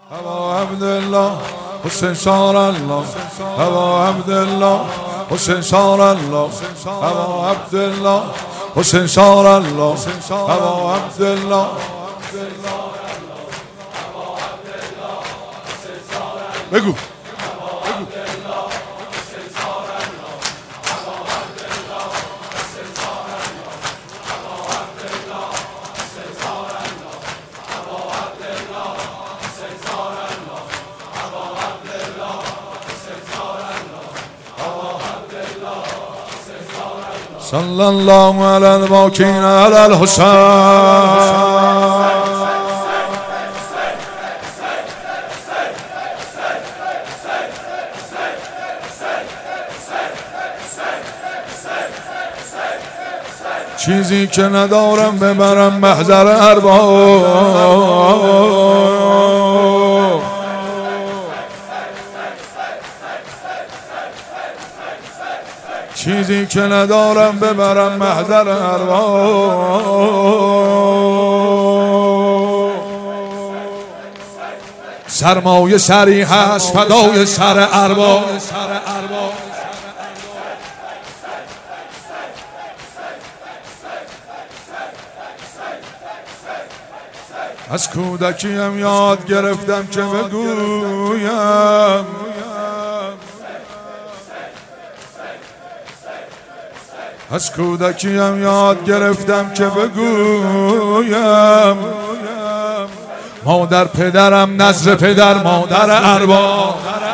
ابا عبدالله حسین شار الله، ابا عبدالله حسین شار الله، ابا عبدالله حسین شار الله، ابا عبدالله. بگو صلی الله علی الباکین علی الحسین. چیزی که ندارم ببرم محضر ارباب، چیزی که ندارم ببرم محضر ارباب. سرمایه سری هست فدای سر ارباب، از کودکیم یاد گرفتم که بگویم از کودکیم یاد گرفتم که بگویم مادر پدرم نظر پدر مادر ارباب.